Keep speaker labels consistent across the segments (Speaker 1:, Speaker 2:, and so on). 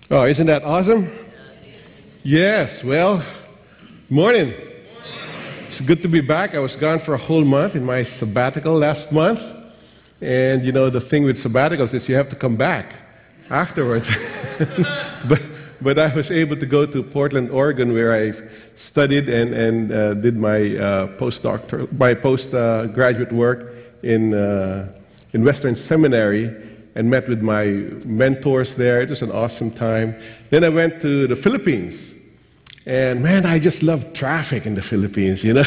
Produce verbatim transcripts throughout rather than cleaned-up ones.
Speaker 1: Oh, isn't that awesome? Yes, well, morning. It's good to be back. I was gone for a whole month in my sabbatical last month. And you know, the thing with sabbaticals is you have to come back afterwards. but, but I was able to go to Portland, Oregon, where I studied and, and uh, did my uh, postdoctoral, my postgraduate uh, work in, uh, in Western Seminary, and met with my mentors there. It was an awesome time. Then I went to the Philippines. And man, I just love traffic in the Philippines, you know.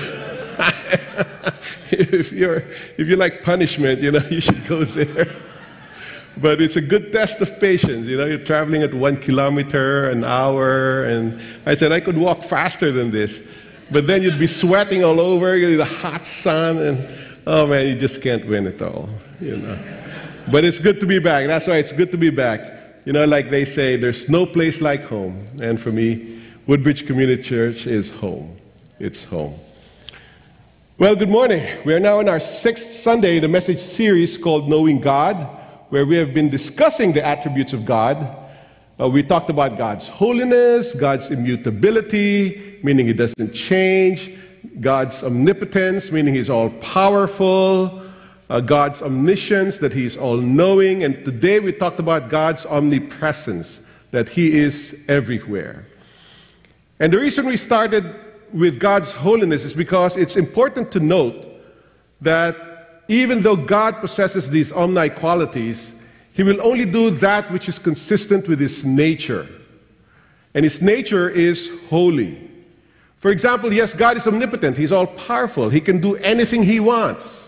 Speaker 1: if, you're, if you like punishment, you know, you should go there. But it's a good test of patience, you know. You're traveling at one kilometer an hour. And I said, I could walk faster than this. But then you'd be sweating all over, you know, the hot sun. And oh man, you just can't win it all, you know. But it's good to be back. That's why it's good to be back. You know, like they say, there's no place like home. And for me, Woodbridge Community Church is home. It's home. Well, good morning. We are now in our sixth Sunday in a message series called Knowing God, where we have been discussing the attributes of God. Uh, we talked about God's holiness, God's immutability, meaning He doesn't change, God's omnipotence, meaning He's all-powerful, Uh, God's omniscience, that He is all-knowing, and today we talked about God's omnipresence, that He is everywhere. And the reason we started with God's holiness is because it's important to note that even though God possesses these omni-qualities, He will only do that which is consistent with His nature. And His nature is holy. For example, yes, God is omnipotent. He's all-powerful. He can do anything He wants.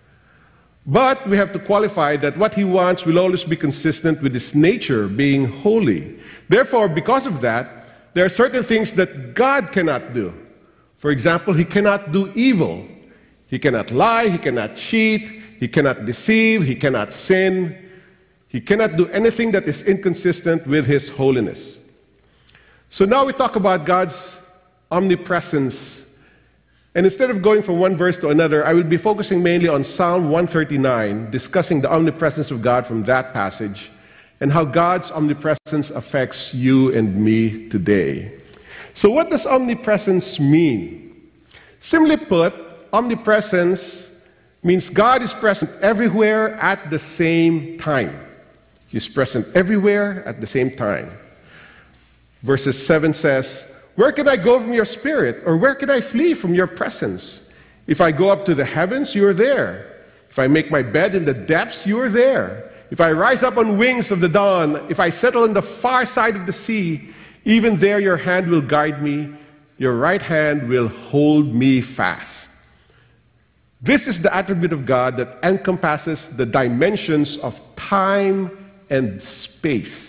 Speaker 1: But we have to qualify that what He wants will always be consistent with His nature being holy. Therefore, because of that, there are certain things that God cannot do. For example, He cannot do evil. He cannot lie, He cannot cheat, He cannot deceive, He cannot sin. He cannot do anything that is inconsistent with His holiness. So now we talk about God's omnipresence. And instead of going from one verse to another, I will be focusing mainly on Psalm one thirty-nine, discussing the omnipresence of God from that passage, and how God's omnipresence affects you and me today. So what does omnipresence mean? Simply put, omnipresence means God is present everywhere at the same time. He's present everywhere at the same time. Verses seven says, "Where can I go from your spirit? Or where can I flee from your presence? If I go up to the heavens, you are there. If I make my bed in the depths, you are there. If I rise up on wings of the dawn, if I settle on the far side of the sea, even there your hand will guide me, your right hand will hold me fast." This is the attribute of God that encompasses the dimensions of time and space.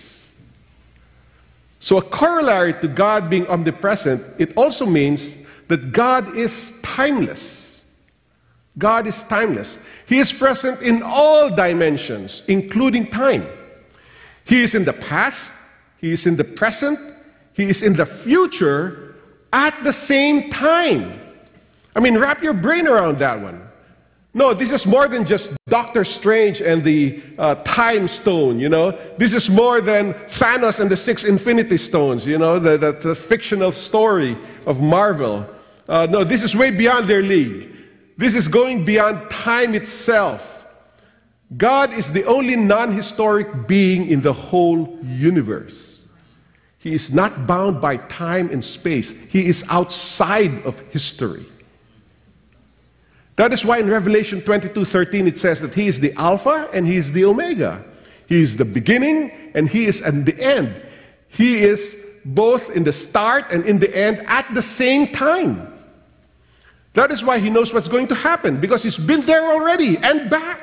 Speaker 1: So a corollary to God being omnipresent, it also means that God is timeless. God is timeless. He is present in all dimensions, including time. He is in the past, He is in the present, He is in the future at the same time. I mean, wrap your brain around that one. No, this is more than just Doctor Strange and the uh, Time Stone, you know. This is more than Thanos and the Six Infinity Stones, you know, the, the, the fictional story of Marvel. Uh, no, this is way beyond their league. This is going beyond time itself. God is the only non-historic being in the whole universe. He is not bound by time and space. He is outside of history. That is why in Revelation twenty-two thirteen it says that He is the Alpha and He is the Omega. He is the beginning and He is at the end. He is both in the start and in the end at the same time. That is why He knows what's going to happen, because He's been there already and back.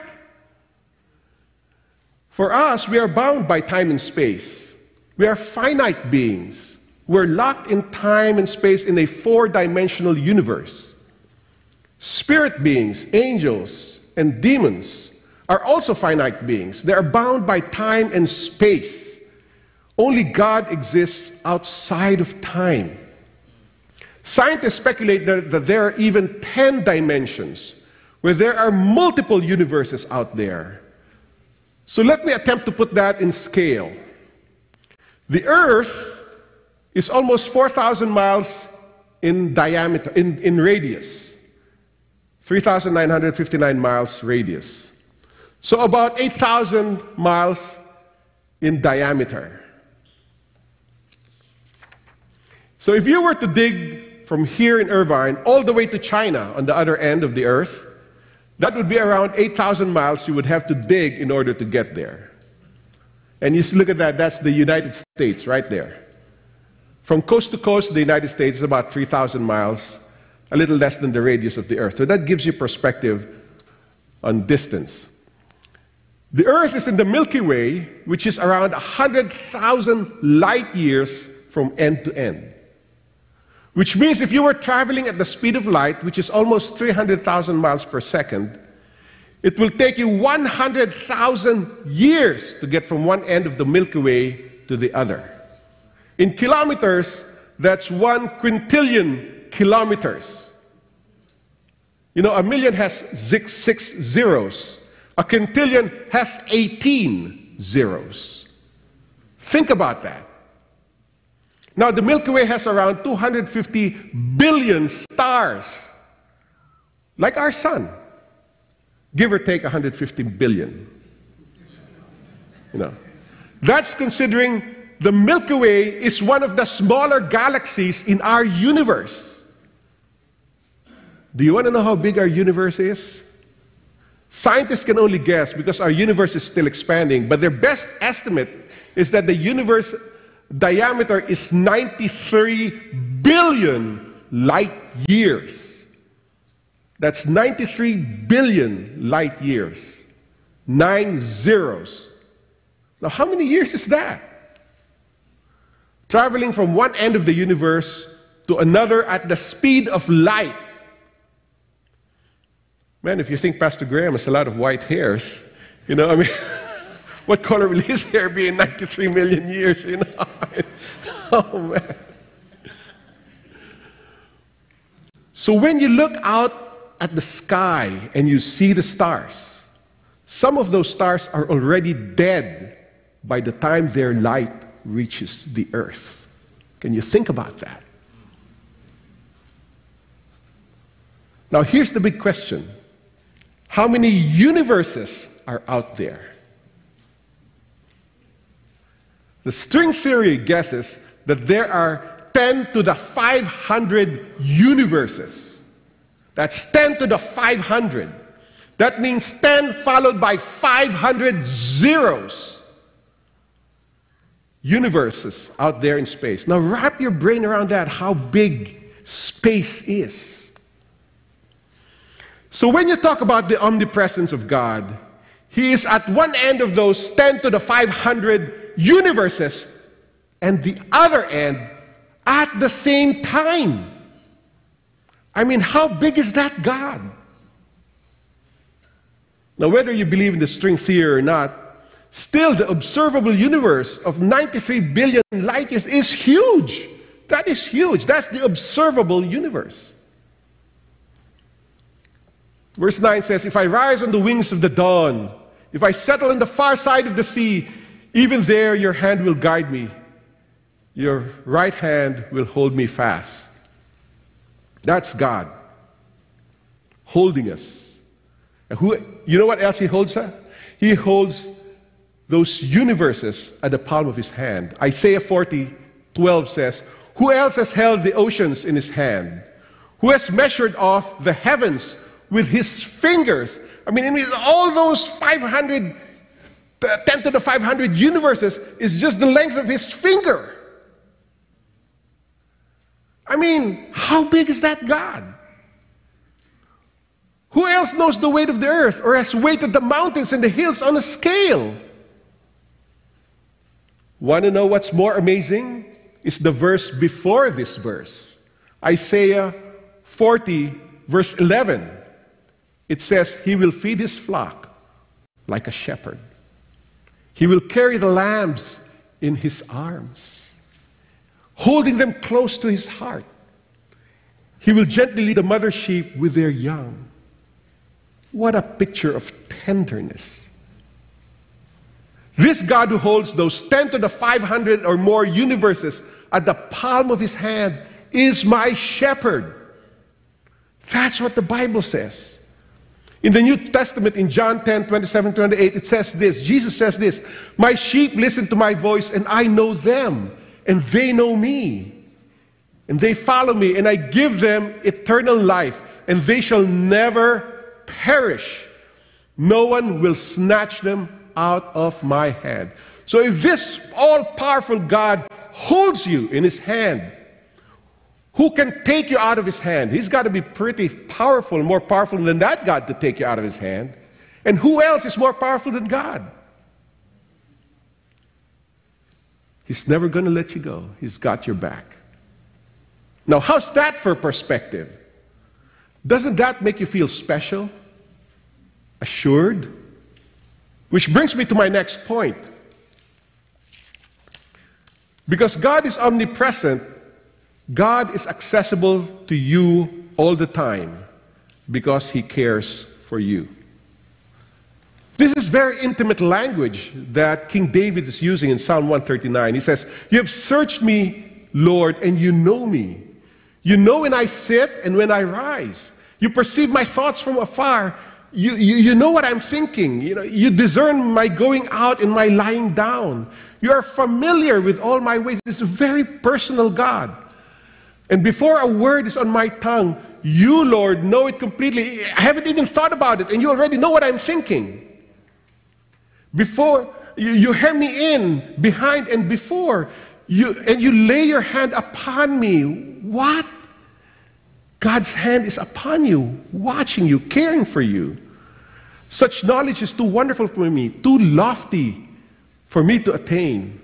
Speaker 1: For us, we are bound by time and space. We are finite beings. We're locked in time and space in a four-dimensional universe. Spirit beings, angels, and demons are also finite beings. They are bound by time and space. Only God exists outside of time. Scientists speculate that, that there are even ten dimensions, where there are multiple universes out there. So let me attempt to put that in scale. The Earth is almost four thousand miles in diameter, in, in radius. three thousand nine hundred fifty-nine miles radius. So about eight thousand miles in diameter. So if you were to dig from here in Irvine all the way to China on the other end of the Earth, that would be around eight thousand miles you would have to dig in order to get there. And you look at that, that's the United States right there. From coast to coast, the United States is about three thousand miles, a little less than the radius of the Earth. So that gives you perspective on distance. The Earth is in the Milky Way, which is around one hundred thousand light years from end to end. Which means if you were traveling at the speed of light, which is almost three hundred thousand miles per second, it will take you one hundred thousand years to get from one end of the Milky Way to the other. In kilometers, that's one quintillion kilometers. You know, a million has six, six zeros. A quintillion has eighteen zeros. Think about that. Now, the Milky Way has around two hundred fifty billion stars, like our sun. Give or take one hundred fifty billion. You know, that's considering the Milky Way is one of the smaller galaxies in our universe. Do you want to know how big our universe is? Scientists can only guess because our universe is still expanding, but their best estimate is that the universe diameter is ninety-three billion light years. That's ninety-three billion light years. Nine zeros. Now, how many years is that? Traveling from one end of the universe to another at the speed of light. Man, if you think Pastor Graham has a lot of white hairs, you know, I mean, what color will his hair be in ninety-three million years, you know? Oh, man. So when you look out at the sky and you see the stars, some of those stars are already dead by the time their light reaches the Earth. Can you think about that? Now here's the big question. How many universes are out there? The string theory guesses that there are ten to the five hundred universes. That's ten to the five hundred. That means ten followed by five hundred zeros. Universes out there in space. Now wrap your brain around that, how big space is. So when you talk about the omnipresence of God, He is at one end of those ten to the five hundred universes and the other end at the same time. I mean, how big is that God? Now, whether you believe in the string theory or not, still the observable universe of ninety-three billion light years is huge. That is huge. That's the observable universe. Verse nine says, if I rise on the wings of the dawn, if I settle on the far side of the sea, even there your hand will guide me. Your right hand will hold me fast. That's God holding us. And who, you know what else He holds? Huh? He holds those universes at the palm of His hand. Isaiah forty twelve says, who else has held the oceans in His hand? Who has measured off the heavens with His fingers? I mean, all those five hundred, ten to the five hundred universes is just the length of His finger. I mean, how big is that God? Who else knows the weight of the earth or has weighted the mountains and the hills on a scale? Want to know what's more amazing? It's the verse before this verse. Isaiah forty, verse eleven. It says, He will feed His flock like a shepherd. He will carry the lambs in His arms, holding them close to His heart. He will gently lead the mother sheep with their young. What a picture of tenderness. This God who holds those ten to the five hundred or more universes at the palm of his hand is my shepherd. That's what the Bible says. In the New Testament, in John ten, twenty-seven, twenty-eight, it says this. Jesus says this, my sheep listen to my voice, and I know them, and they know me. And they follow me, and I give them eternal life, and they shall never perish. No one will snatch them out of my hand. So if this all-powerful God holds you in his hand, who can take you out of his hand? He's got to be pretty powerful, more powerful than that God to take you out of his hand. And who else is more powerful than God? He's never going to let you go. He's got your back. Now, how's that for perspective? Doesn't that make you feel special? Assured? Which brings me to my next point. Because God is omnipresent, God is accessible to you all the time because he cares for you. This is very intimate language that King David is using in Psalm one thirty-nine. He says, you have searched me, Lord, and you know me. You know when I sit and when I rise. You perceive my thoughts from afar. You, you, you know what I'm thinking. You know, you discern my going out and my lying down. You are familiar with all my ways. It's a very personal God. And before a word is on my tongue, you, Lord, know it completely. I haven't even thought about it, and you already know what I'm thinking. Before, you, you hem me in, behind and before, you, and you lay your hand upon me. What? God's hand is upon you, watching you, caring for you. Such knowledge is too wonderful for me, too lofty for me to attain.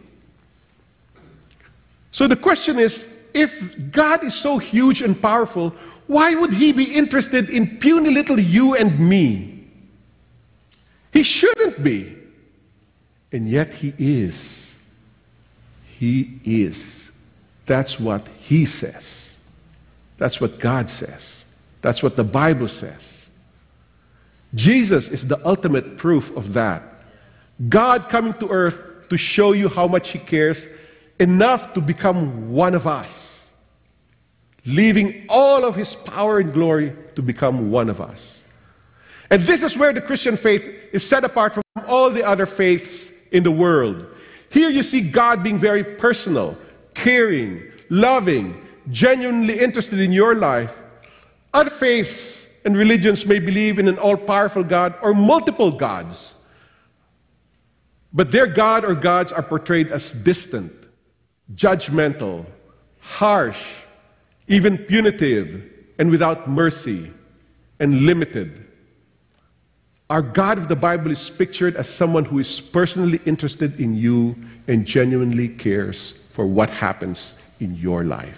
Speaker 1: So the question is, if God is so huge and powerful, why would he be interested in puny little you and me? He shouldn't be. And yet he is. He is. That's what he says. That's what God says. That's what the Bible says. Jesus is the ultimate proof of that. God coming to earth to show you how much he cares, enough to become one of us, leaving all of his power and glory to become one of us. And this is where the Christian faith is set apart from all the other faiths in the world. Here you see God being very personal, caring, loving, genuinely interested in your life. Other faiths and religions may believe in an all-powerful God or multiple gods, but their God or gods are portrayed as distant, judgmental, harsh, even punitive, and without mercy, and limited. Our God of the Bible is pictured as someone who is personally interested in you and genuinely cares for what happens in your life.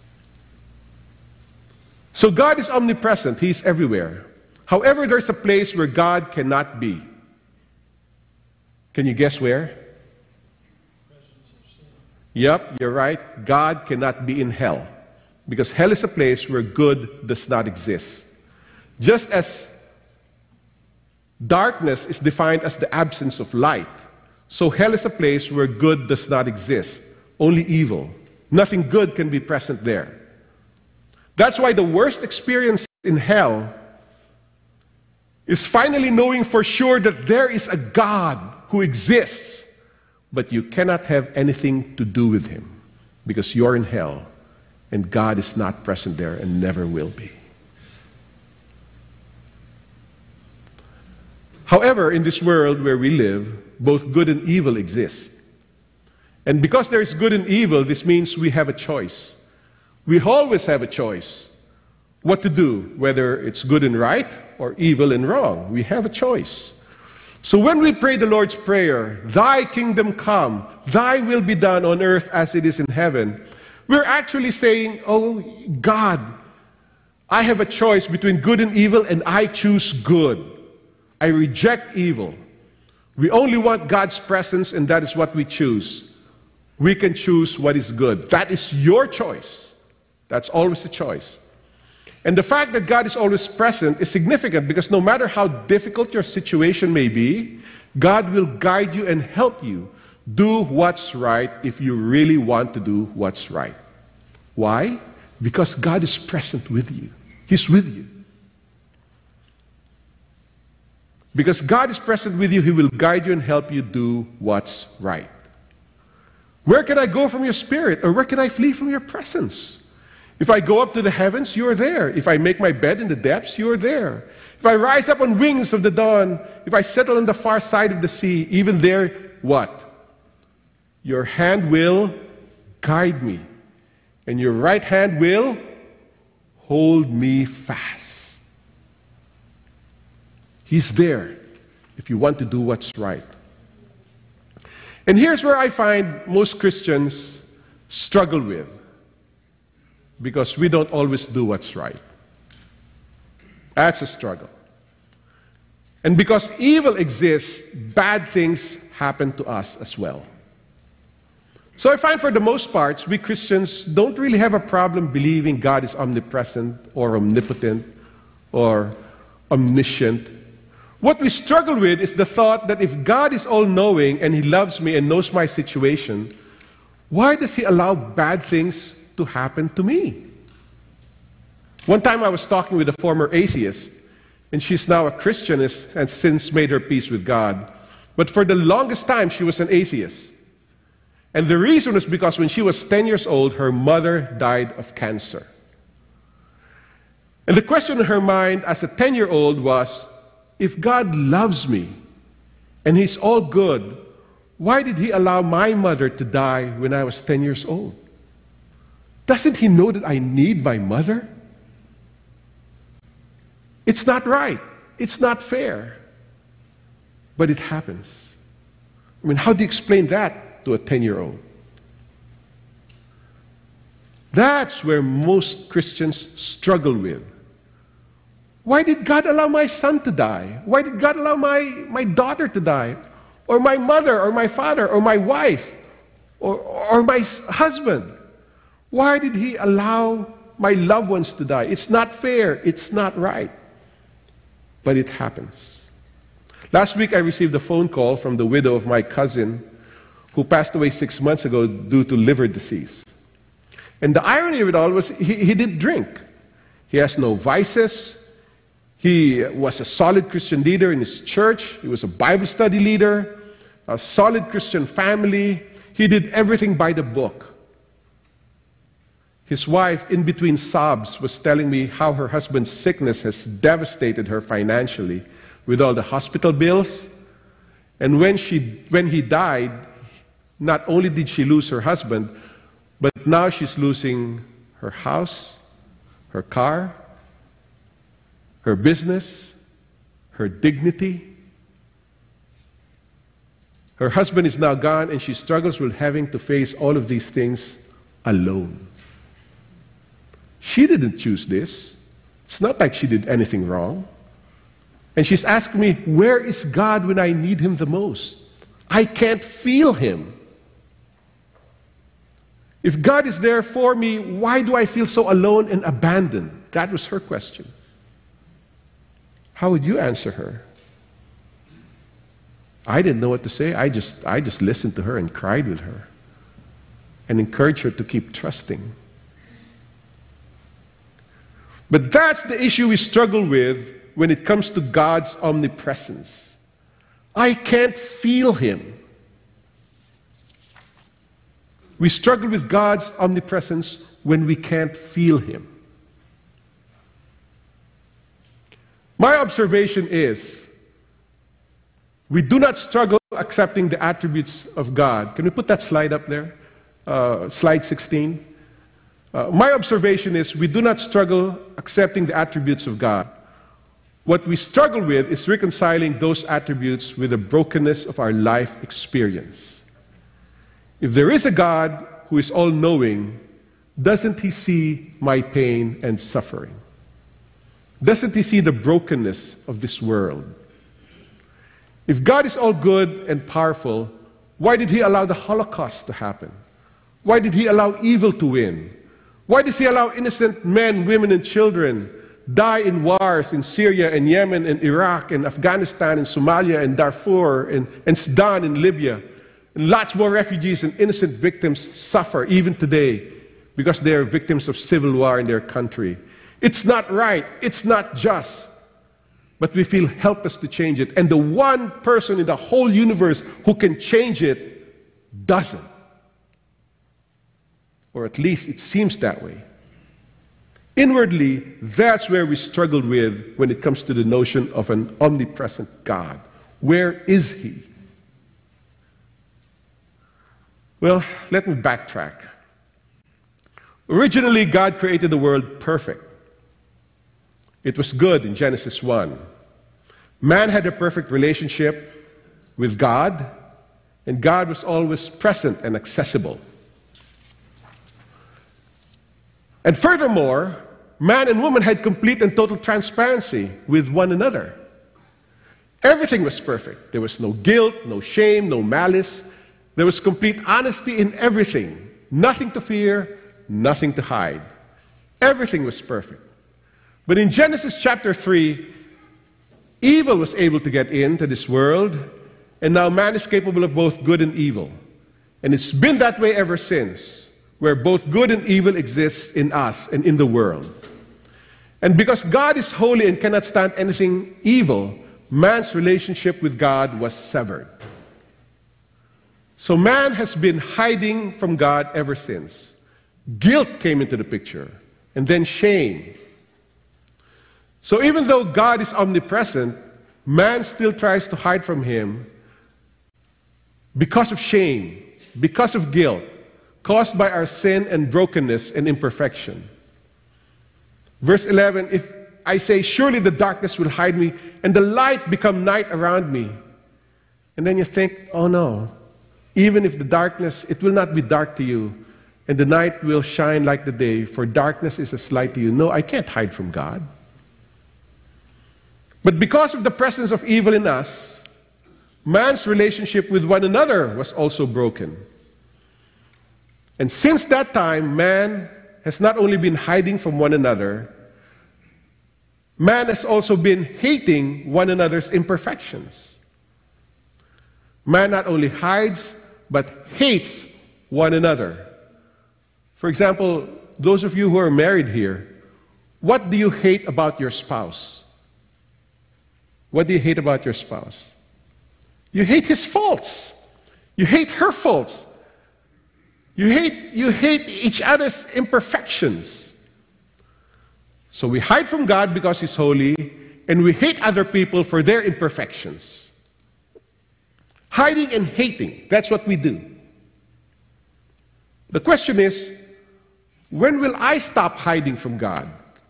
Speaker 1: So God is omnipresent. He is everywhere. However, there's a place where God cannot be. Can you guess where? Yep, you're right. God cannot be in hell. Because hell is a place where good does not exist. Just as darkness is defined as the absence of light, so hell is a place where good does not exist, only evil. Nothing good can be present there. That's why the worst experience in hell is finally knowing for sure that there is a God who exists, but you cannot have anything to do with him because you're in hell and God is not present there and never will be. However, in this world where we live, both good and evil exist. And because there is good and evil, this means we have a choice. We always have a choice what to do, whether it's good and right or evil and wrong. We have a choice. So when we pray the Lord's Prayer, thy kingdom come, thy will be done on earth as it is in heaven, we're actually saying, oh God, I have a choice between good and evil and I choose good. I reject evil. We only want God's presence and that is what we choose. We can choose what is good. That is your choice. That's always a choice. And the fact that God is always present is significant because no matter how difficult your situation may be, God will guide you and help you do what's right if you really want to do what's right. Why? Because God is present with you. He's with you. Because God is present with you, He will guide you and help you do what's right. Where can I go from your spirit? Or where can I flee from your presence? If I go up to the heavens, you are there. If I make my bed in the depths, you are there. If I rise up on wings of the dawn, if I settle on the far side of the sea, even there, what? Your hand will guide me, and your right hand will hold me fast. He's there if you want to do what's right. And here's where I find most Christians struggle with, because we don't always do what's right. That's a struggle. And because evil exists, bad things happen to us as well. So I find for the most part, we Christians don't really have a problem believing God is omnipresent or omnipotent or omniscient. What we struggle with is the thought that if God is all-knowing and He loves me and knows my situation, why does He allow bad things to happen to me? One time I was talking with a former atheist, and she's now a Christian and has since made her peace with God. But for the longest time, she was an atheist. And the reason was because when she was ten years old, her mother died of cancer. And the question in her mind as a ten-year-old was, if God loves me and He's all good, why did He allow my mother to die when I was ten years old? Doesn't He know that I need my mother? It's not right. It's not fair. But it happens. I mean, how do you explain that to a ten-year-old? That's where most Christians struggle with. Why did God allow my son to die? Why did God allow my, my daughter to die? Or my mother, or my father, or my wife, or, or my husband? Why did He allow my loved ones to die? It's not fair. It's not right. But it happens. Last week I received a phone call from the widow of my cousin who passed away six months ago due to liver disease. And the irony of it all was he, he didn't drink. He has no vices. He was a solid Christian leader in his church. He was a Bible study leader, a solid Christian family. He did everything by the book. His wife, in between sobs, was telling me how her husband's sickness has devastated her financially with all the hospital bills. And when, she, when he died, not only did she lose her husband, but now she's losing her house, her car, her business, her dignity. Her husband is now gone, and she struggles with having to face all of these things alone. She didn't choose this. It's not like she did anything wrong. And she's asking me, where is God when I need Him the most? I can't feel Him. If God is there for me, why do I feel so alone and abandoned? That was her question. How would you answer her? I didn't know what to say. I just, I just listened to her and cried with her and encouraged her to keep trusting. But that's the issue we struggle with when it comes to God's omnipresence. I can't feel Him. We struggle with God's omnipresence when we can't feel Him. My observation is, we do not struggle accepting the attributes of God. Can we put that slide up there? Uh, slide sixteen. Uh, my observation is we do not struggle accepting the attributes of God. What we struggle with is reconciling those attributes with the brokenness of our life experience. If there is a God who is all-knowing, doesn't He see my pain and suffering? Doesn't He see the brokenness of this world? If God is all good and powerful, why did He allow the Holocaust to happen? Why did He allow evil to win? Why does He allow innocent men, women, and children die in wars in Syria and Yemen and Iraq and Afghanistan and Somalia and Darfur and, and Sudan and Libya. And lots more refugees and innocent victims suffer even today because they are victims of civil war in their country. It's not right. It's not just. But we feel helpless to change it. And the one person in the whole universe who can change it doesn't. Or at least it seems that way. Inwardly, that's where we struggle with when it comes to the notion of an omnipresent God. Where is He? Well, let me backtrack. Originally, God created the world perfect. It was good in Genesis one. Man had a perfect relationship with God, and God was always present and accessible. And furthermore, man and woman had complete and total transparency with one another. Everything was perfect. There was no guilt, no shame, no malice. There was complete honesty in everything. Nothing to fear, nothing to hide. Everything was perfect. But in Genesis chapter three, evil was able to get into this world, and now man is capable of both good and evil. And it's been that way ever since, where both good and evil exists in us and in the world. And because God is holy and cannot stand anything evil, man's relationship with God was severed. So man has been hiding from God ever since. Guilt came into the picture, and then shame. So even though God is omnipresent, man still tries to hide from Him because of shame, because of guilt, caused by our sin and brokenness and imperfection. Verse eleven, if I say, surely the darkness will hide me, and the light become night around me. And then you think, oh no, even if the darkness, it will not be dark to you, and the night will shine like the day, for darkness is as light to you. No, I can't hide from God. But because of the presence of evil in us, man's relationship with one another was also broken. And since that time, man has not only been hiding from one another, man has also been hating one another's imperfections. Man not only hides, but hates one another. For example, those of you who are married here, what do you hate about your spouse? What do you hate about your spouse? You hate his faults. You hate her faults. You hate, you hate each other's imperfections. So we hide from God because He's holy, and we hate other people for their imperfections. Hiding and hating, that's what we do. The question is, when will I stop hiding from God?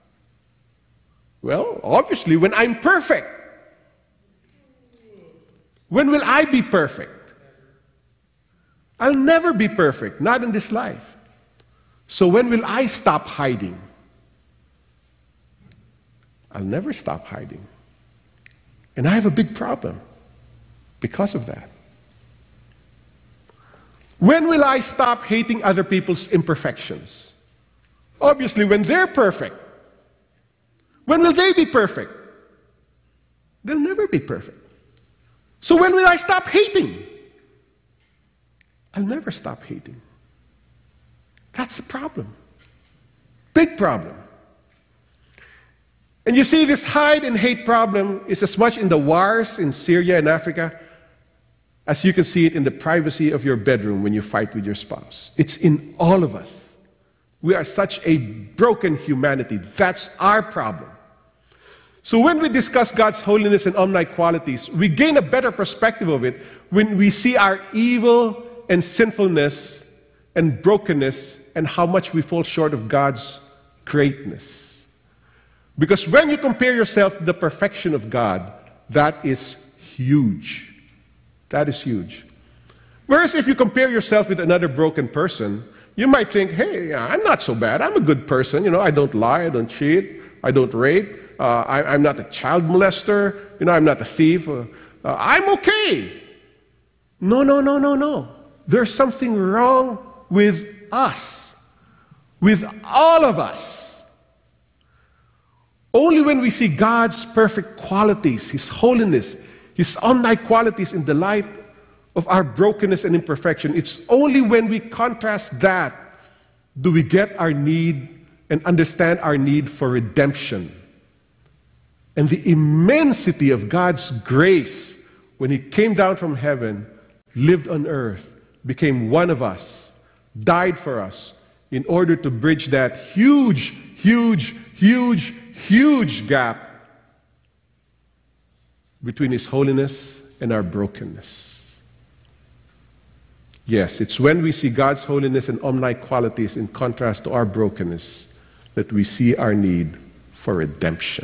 Speaker 1: Well, obviously, when I'm perfect. When will I be perfect? I'll never be perfect, not in this life. So when will I stop hiding? I'll never stop hiding. And I have a big problem because of that. When will I stop hating other people's imperfections? Obviously, when they're perfect. When will they be perfect? They'll never be perfect. So when will I stop hating? I'll never stop hating. That's the problem. Big problem. And you see, this hide and hate problem is as much in the wars in Syria and Africa as you can see it in the privacy of your bedroom when you fight with your spouse. It's in all of us. We are such a broken humanity. That's our problem. So when we discuss God's holiness and omni qualities, we gain a better perspective of it when we see our evil and sinfulness and brokenness and how much we fall short of God's greatness. Because when you compare yourself to the perfection of God, that is huge. That is huge. Whereas if you compare yourself with another broken person, you might think, hey, I'm not so bad. I'm a good person. You know, I don't lie, I don't cheat, I don't rape. Uh, I, I'm not a child molester. You know, I'm not a thief. Uh, uh, I'm okay. No, no, no, no, no. There's something wrong with us, with all of us. Only when we see God's perfect qualities, His holiness, His omni qualities in the light of our brokenness and imperfection, it's only when we contrast that do we get our need and understand our need for redemption. And the immensity of God's grace when He came down from heaven, lived on earth, became one of us, died for us, in order to bridge that huge, huge, huge, huge gap between His holiness and our brokenness. Yes, it's when we see God's holiness and omni qualities in contrast to our brokenness that we see our need for redemption.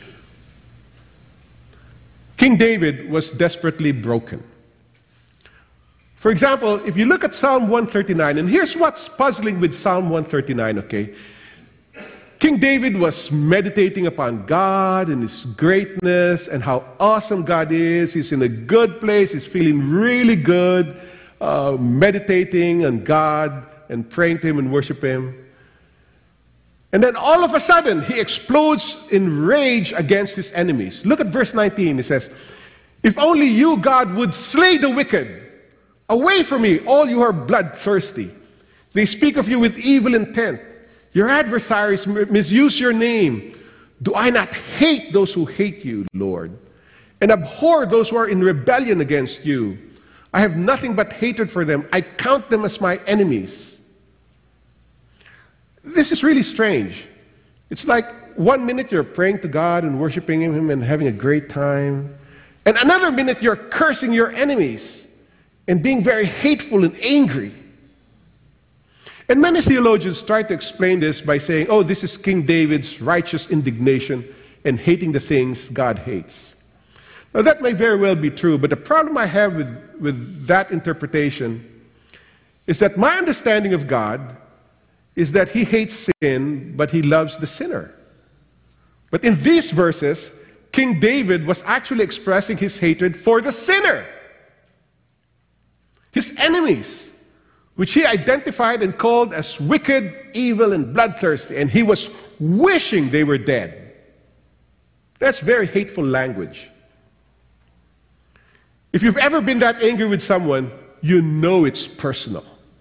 Speaker 1: King David was desperately broken. For example, if you look at Psalm one thirty-nine, and here's what's puzzling with Psalm one thirty-nine, okay? King David was meditating upon God and His greatness and how awesome God is. He's in a good place. He's feeling really good, uh, meditating on God and praying to Him and worship Him. And then all of a sudden, he explodes in rage against his enemies. Look at verse nineteen. It says, "If only you, God, would slay the wicked. Away from me, all you are bloodthirsty. They speak of you with evil intent. Your adversaries misuse your name. Do I not hate those who hate you, Lord, and abhor those who are in rebellion against you? I have nothing but hatred for them. I count them as my enemies." This is really strange. It's like one minute you're praying to God and worshiping Him and having a great time, and another minute you're cursing your enemies and being very hateful and angry. And many theologians try to explain this by saying, oh, this is King David's righteous indignation and hating the things God hates. Now that may very well be true, but the problem I have with, with that interpretation is that my understanding of God is that He hates sin, but He loves the sinner. But in these verses, King David was actually expressing his hatred for the sinner, his enemies, which he identified and called as wicked, evil, and bloodthirsty, and he was wishing they were dead. That's very hateful language. If you've ever been that angry with someone, you know it's personal.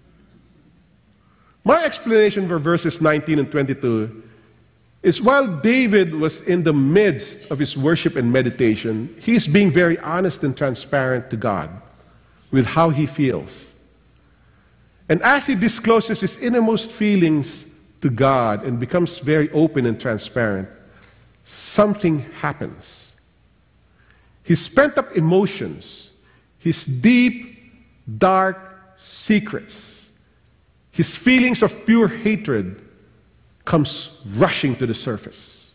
Speaker 1: My explanation for verses nineteen and twenty-two is while David was in the midst of his worship and meditation, he's being very honest and transparent to God with how he feels. And as he discloses his innermost feelings to God and becomes very open and transparent, something happens. His pent-up emotions, his deep, dark secrets, his feelings of pure hatred comes rushing to the surface.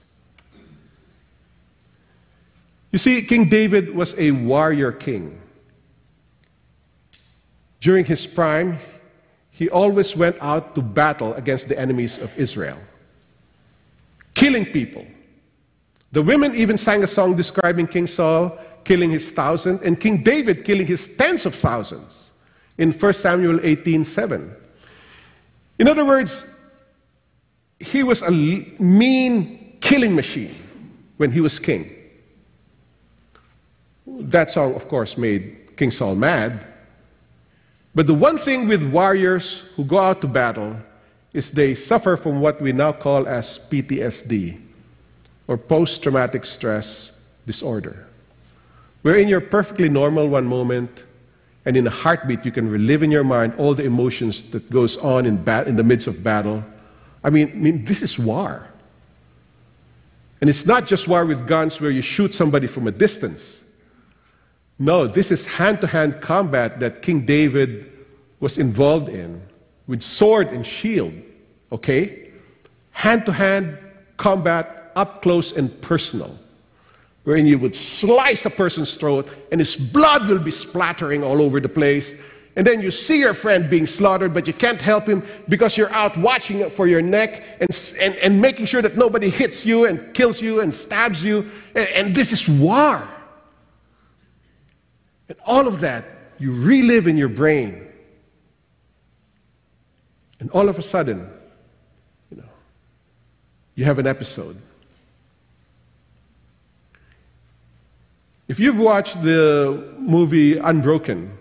Speaker 1: You see, King David was a warrior king. During his prime, he always went out to battle against the enemies of Israel, killing people. The women even sang a song describing King Saul killing his thousand and King David killing his tens of thousands in First Samuel eighteen seven. In other words, he was a mean killing machine when he was king. That song, of course, made King Saul mad. But the one thing with warriors who go out to battle is they suffer from what we now call as P T S D, or post-traumatic stress disorder, wherein you're perfectly normal one moment, and in a heartbeat you can relive in your mind all the emotions that goes on in, bat in the midst of battle. I mean, I mean, this is war. And it's not just war with guns where you shoot somebody from a distance. No, this is hand-to-hand combat that King David was involved in, with sword and shield, okay? Hand-to-hand combat, up close and personal, wherein you would slice a person's throat and his blood will be splattering all over the place. And then you see your friend being slaughtered, but you can't help him because you're out watching for your neck and, and, and making sure that nobody hits you and kills you and stabs you. And, and this is war. And all of that, you relive in your brain. And all of a sudden, you know, you have an episode. If you've watched the movie Unbroken,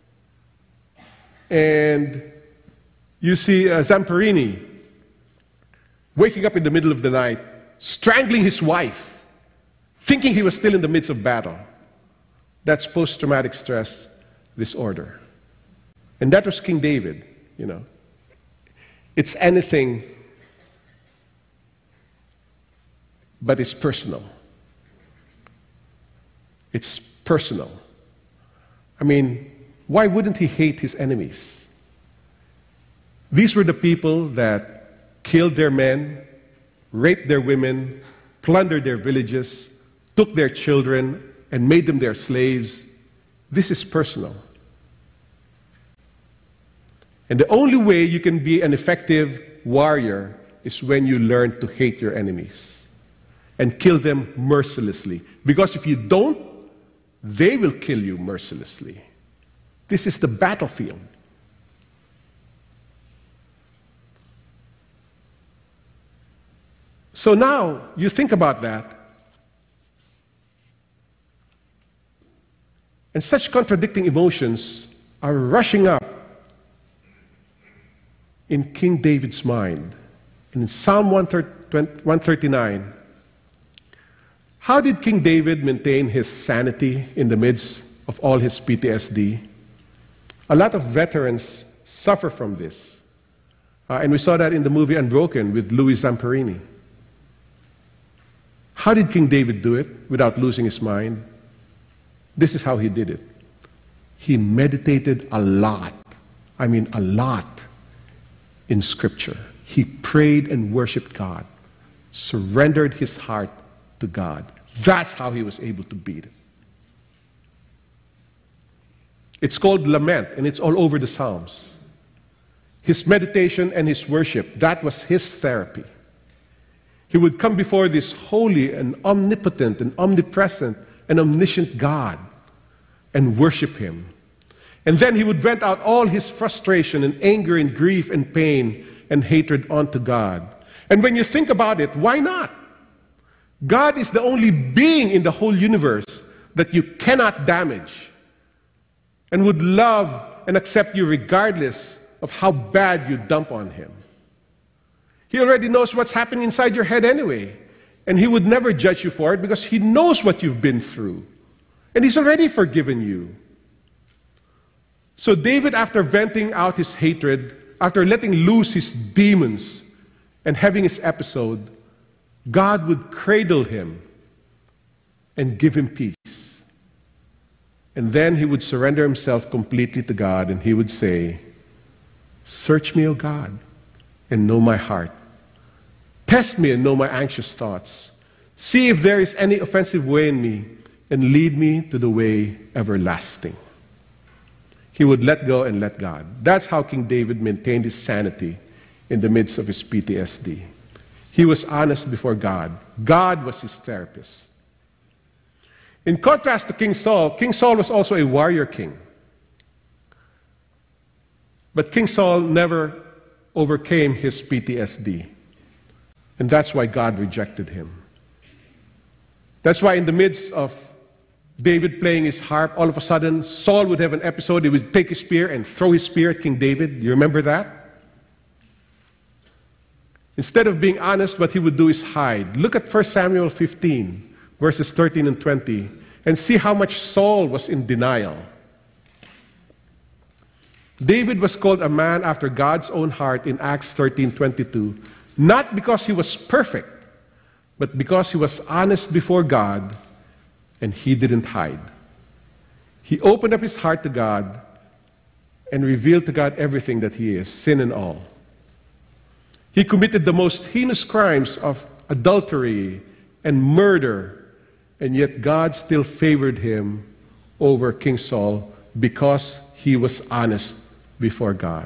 Speaker 1: and you see uh, Zamperini waking up in the middle of the night, strangling his wife, thinking he was still in the midst of battle. That's post-traumatic stress disorder. And that was King David, you know. It's anything but it's personal. It's personal. I mean, why wouldn't he hate his enemies? These were the people that killed their men, raped their women, plundered their villages, took their children, and made them their slaves. This is personal. And the only way you can be an effective warrior is when you learn to hate your enemies and kill them mercilessly. Because if you don't, they will kill you mercilessly. This is the battlefield. So now, you think about that, and such contradicting emotions are rushing up in King David's mind. In Psalm one thirty-nine, how did King David maintain his sanity in the midst of all his P T S D? A lot of veterans suffer from this. Uh, and we saw that in the movie Unbroken with Louis Zamperini. How did King David do it without losing his mind? This is how he did it. He meditated a lot. I mean, a lot in Scripture. He prayed and worshiped God, surrendered his heart to God. That's how he was able to beat it. It's called lament, and it's all over the Psalms. His meditation and his worship, that was his therapy. He would come before this holy and omnipotent and omnipresent and omniscient God and worship him. And then he would vent out all his frustration and anger and grief and pain and hatred onto God. And when you think about it, why not? God is the only being in the whole universe that you cannot damage and would love and accept you regardless of how bad you dump on him. He already knows what's happening inside your head anyway. And he would never judge you for it because he knows what you've been through. And he's already forgiven you. So David, after venting out his hatred, after letting loose his demons and having his episode, God would cradle him and give him peace. And then he would surrender himself completely to God and he would say, "Search me, O God, and know my heart. Test me and know my anxious thoughts. See if there is any offensive way in me, and lead me to the way everlasting." He would let go and let God. That's how King David maintained his sanity in the midst of his P T S D. He was honest before God. God was his therapist. In contrast to King Saul, King Saul was also a warrior king. But King Saul never overcame his P T S D. And that's why God rejected him. That's why in the midst of David playing his harp, all of a sudden Saul would have an episode. He would take his spear and throw his spear at King David. You remember that? Instead of being honest, what he would do is hide. Look at First Samuel fifteen, verses thirteen and twenty, and see how much Saul was in denial. David was called a man after God's own heart in Acts thirteen twenty-two, not because he was perfect, but because he was honest before God and he didn't hide. He opened up his heart to God and revealed to God everything that he is, sin and all. He committed the most heinous crimes of adultery and murder, and yet God still favored him over King Saul because he was honest before God.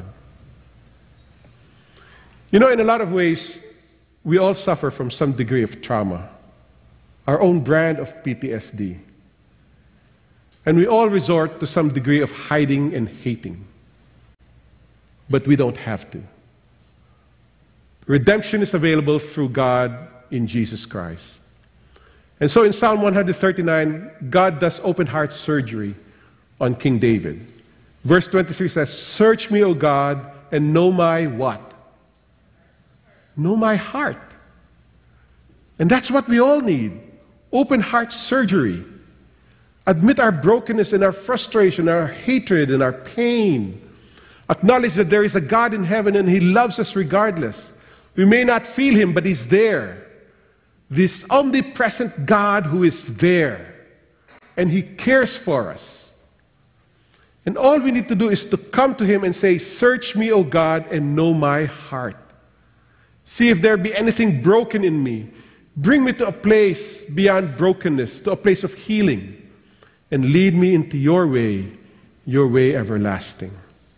Speaker 1: You know, in a lot of ways, we all suffer from some degree of trauma, our own brand of P T S D. And we all resort to some degree of hiding and hating. But we don't have to. Redemption is available through God in Jesus Christ. And so in Psalm one thirty-nine, God does open heart surgery on King David. Verse twenty-three says, search me, O God, and know my what? Know my heart. And that's what we all need. Open heart surgery. Admit our brokenness and our frustration, our hatred and our pain. Acknowledge that there is a God in heaven and He loves us regardless. We may not feel Him, but He's there. This omnipresent God who is there. And He cares for us. And all we need to do is to come to Him and say, search me, O God, and know my heart. See if there be anything broken in me. Bring me to a place beyond brokenness, to a place of healing. And lead me into your way, your way everlasting.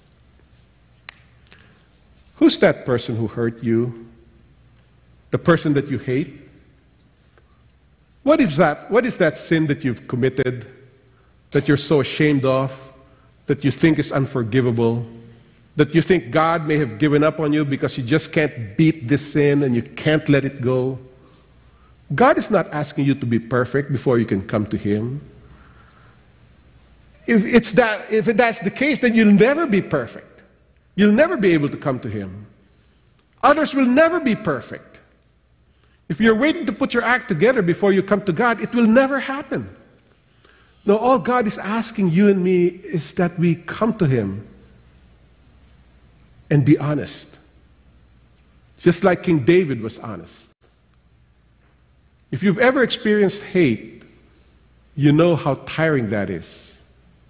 Speaker 1: Who's that person who hurt you? The person that you hate? What is that? What is that sin that you've committed, that you're so ashamed of, that you think is unforgivable, that you think God may have given up on you because you just can't beat this sin and you can't let it go? God is not asking you to be perfect before you can come to Him. If it's that, if that's the case, then you'll never be perfect. You'll never be able to come to Him. Others will never be perfect. If you're waiting to put your act together before you come to God, it will never happen. No, all God is asking you and me is that we come to Him and be honest. Just like King David was honest. If you've ever experienced hate, you know how tiring that is.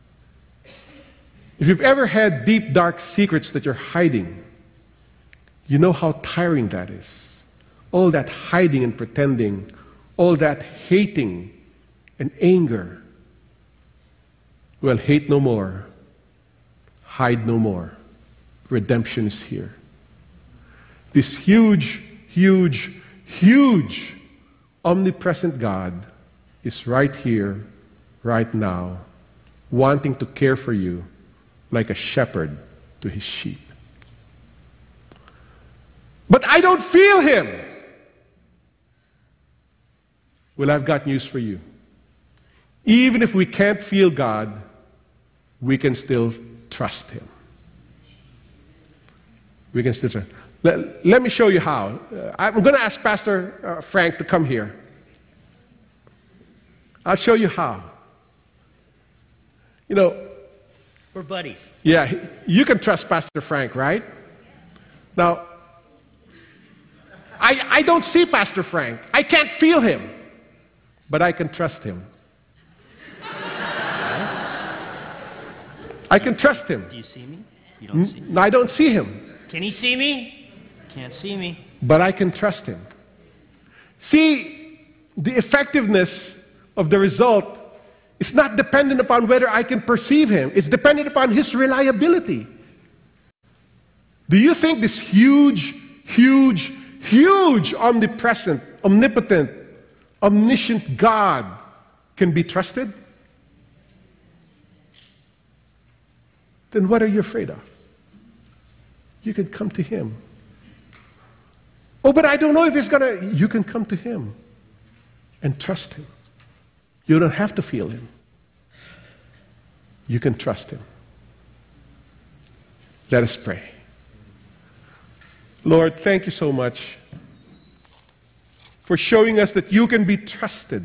Speaker 1: If you've ever had deep, dark secrets that you're hiding, you know how tiring that is. All that hiding and pretending, all that hating and anger. Well, hate no more. Hide no more. Redemption is here. This huge, huge, huge, omnipresent God is right here, right now, wanting to care for you like a shepherd to his sheep. But I don't feel Him. Well, I've got news for you. Even if we can't feel God, we can still trust Him. We can still trust. Let, let me show you how. Uh, I'm going to ask Pastor uh, Frank to come here. I'll show you how. You know,
Speaker 2: we're buddies.
Speaker 1: Yeah, you can trust Pastor Frank, right? Now, I, I don't see Pastor Frank. I can't feel him. But I can trust him. I can trust him.
Speaker 2: Do you see me? You don't see me?
Speaker 1: No, I don't see him.
Speaker 2: Can he see me? Can't see me.
Speaker 1: But I can trust him. See, the effectiveness of the result is not dependent upon whether I can perceive him. It's dependent upon his reliability. Do you think this huge, huge, huge, omnipresent, omnipotent, omniscient God can be trusted? Then what are you afraid of? You can come to Him. Oh, but I don't know if He's gonna... You can come to Him and trust Him. You don't have to feel Him. You can trust Him. Let us pray. Lord, thank you so much for showing us that you can be trusted.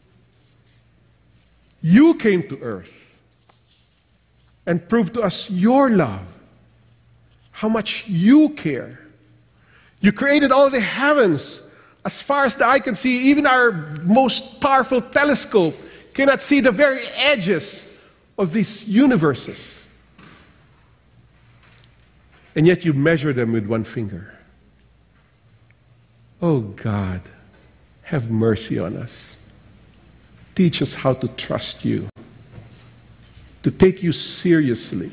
Speaker 1: You came to earth and proved to us your love, how much you care. You created all the heavens. As far as the eye can see, even our most powerful telescope cannot see the very edges of these universes. And yet you measure them with one finger. Oh God, have mercy on us. Teach us how to trust you, to take you seriously,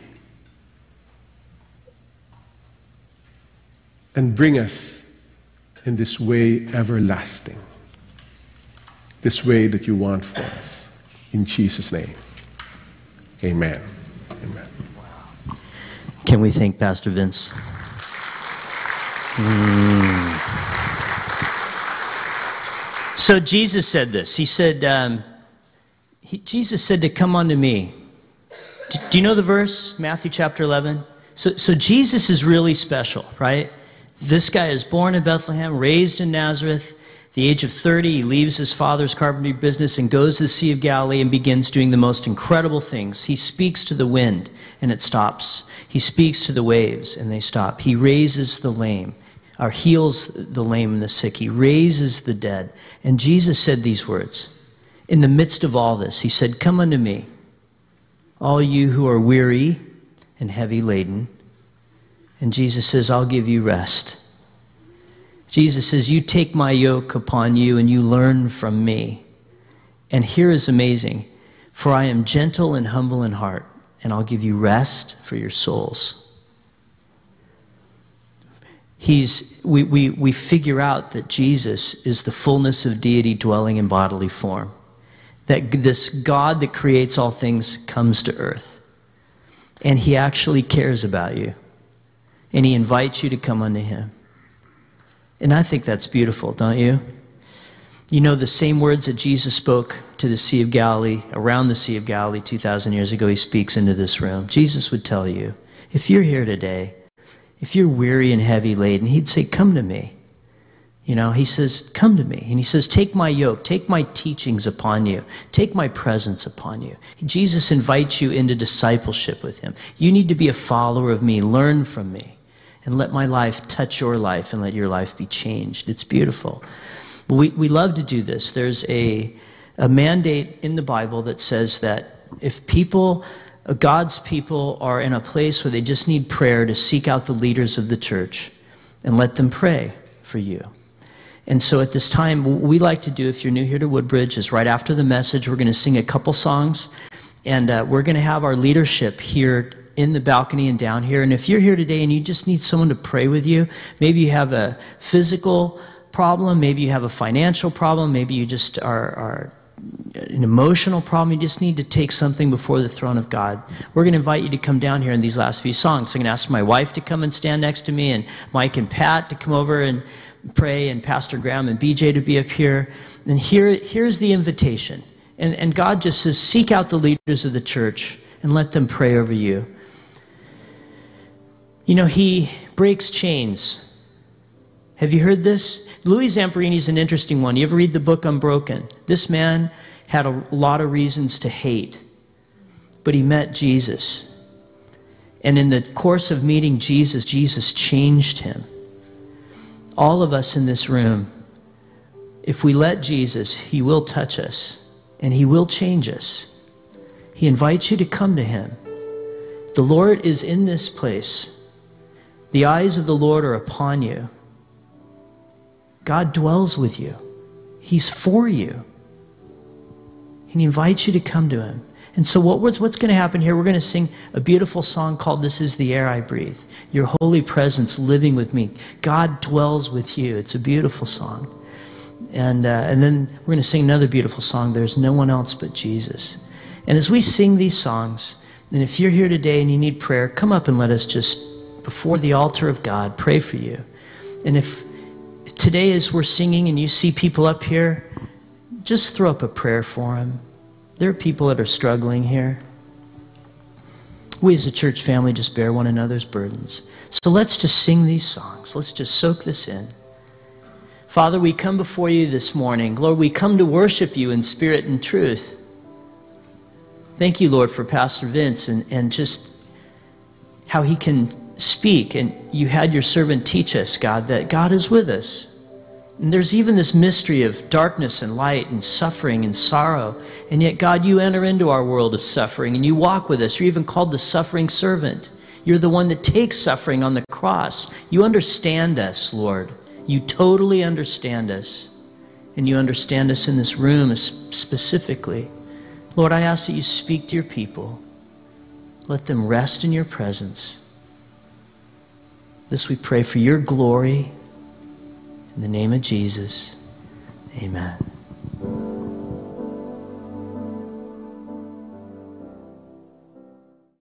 Speaker 1: and bring us in this way everlasting, this way that you want for us. In Jesus' name, amen. Amen.
Speaker 2: Can we thank Pastor Vince? Mm. So Jesus said this. He said, um, he, Jesus said to come unto me. Do, do you know the verse? Matthew chapter eleven. So, so Jesus is really special, right? This guy is born in Bethlehem, raised in Nazareth. At the age of thirty, he leaves his father's carpentry business and goes to the Sea of Galilee and begins doing the most incredible things. He speaks to the wind and it stops. He speaks to the waves and they stop. He raises the lame, or heals the lame and the sick. He raises the dead. And Jesus said these words. In the midst of all this, he said, come unto me, all you who are weary and heavy laden. And Jesus says, I'll give you rest. Jesus says, you take my yoke upon you and you learn from me. And here is amazing. For I am gentle and humble in heart, and I'll give you rest for your souls. He's, we, we, we figure out that Jesus is the fullness of deity dwelling in bodily form. That this God that creates all things comes to earth. And he actually cares about you. And he invites you to come unto him. And I think that's beautiful, don't you? You know, the same words that Jesus spoke to the Sea of Galilee, around the Sea of Galilee two thousand years ago, he speaks into this room. Jesus would tell you, if you're here today, if you're weary and heavy laden, he'd say, come to me. You know, he says, come to me. And he says, take my yoke, take my teachings upon you, take my presence upon you. Jesus invites you into discipleship with him. You need to be a follower of me, learn from me, and let my life touch your life and let your life be changed. It's beautiful. We, we love to do this. There's a, a mandate in the Bible that says that if people, God's people, are in a place where they just need prayer, to seek out the leaders of the church and let them pray for you. And so at this time, what we like to do, if you're new here to Woodbridge, is right after the message, we're going to sing a couple songs, and uh, we're going to have our leadership here in the balcony and down here. And if you're here today and you just need someone to pray with you, maybe you have a physical problem, maybe you have a financial problem, maybe you just are, are an emotional problem, you just need to take something before the throne of God. We're going to invite you to come down here in these last few songs. So I'm going to ask my wife to come and stand next to me, and Mike and Pat to come over and pray, and Pastor Graham and B J to be up here. And here, here's the invitation. And, and God just says, seek out the leaders of the church and let them pray over you. You know, he breaks chains. Have you heard this? Louis Zamperini is an interesting one. You ever read the book Unbroken? This man had a lot of reasons to hate, but he met Jesus. And in the course of meeting Jesus, Jesus changed him. All of us in this room, if we let Jesus, he will touch us and he will change us. He invites you to come to him. The Lord is in this place. The eyes of the Lord are upon you. God dwells with you. He's for you. And he invites you to come to him. And so what, what's, what's going to happen here, we're going to sing a beautiful song called This Is the Air I Breathe. Your holy presence living with me. God dwells with you. It's a beautiful song. And, uh, and then we're going to sing another beautiful song, There's No One Else But Jesus. And as we sing these songs, and if you're here today and you need prayer, come up and let us just, before the altar of God, pray for you. And if today as we're singing and you see people up here, just throw up a prayer for them. There are people that are struggling here. We as a church family just bear one another's burdens. So let's just sing these songs. Let's just soak this in. Father, we come before you this morning. Lord, we come to worship you in spirit and truth. Thank you, Lord, for Pastor Vince and, and just how he can speak. And you had your servant teach us, God, that God is with us. And there's even this mystery of darkness and light and suffering and sorrow. And yet, God, you enter into our world of suffering and you walk with us. You're even called the suffering servant. You're the one that takes suffering on the cross. You understand us, Lord. You totally understand us. And you understand us in this room specifically. Lord, I ask that you speak to your people. Let them rest in your presence. This we pray for your glory. In the name of Jesus, amen.